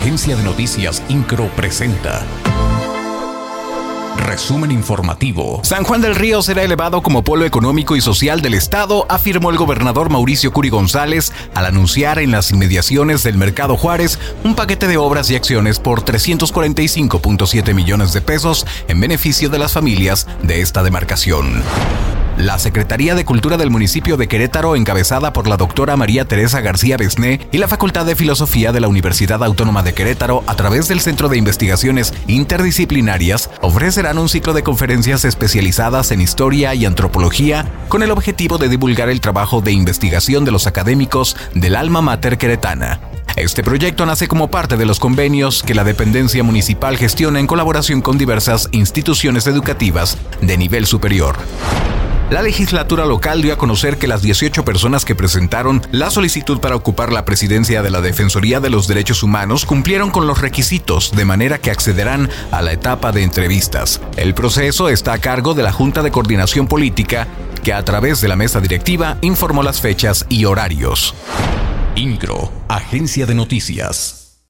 Agencia de Noticias Incro presenta Resumen informativo. San Juan del Río será elevado como polo económico y social del estado, afirmó el gobernador Mauricio Curi González al anunciar en las inmediaciones del Mercado Juárez un paquete de obras y acciones por 345.7 millones de pesos en beneficio de las familias de esta demarcación. La Secretaría de Cultura del municipio de Querétaro, encabezada por la doctora María Teresa García Besné, y la Facultad de Filosofía de la Universidad Autónoma de Querétaro, a través del Centro de Investigaciones Interdisciplinarias, ofrecerán un ciclo de conferencias especializadas en historia y antropología con el objetivo de divulgar el trabajo de investigación de los académicos del alma mater queretana. Este proyecto nace como parte de los convenios que la dependencia municipal gestiona en colaboración con diversas instituciones educativas de nivel superior. La legislatura local dio a conocer que las 18 personas que presentaron la solicitud para ocupar la presidencia de la Defensoría de los Derechos Humanos cumplieron con los requisitos, de manera que accederán a la etapa de entrevistas. El proceso está a cargo de la Junta de Coordinación Política, que a través de la mesa directiva informó las fechas y horarios. Incro, Agencia de Noticias.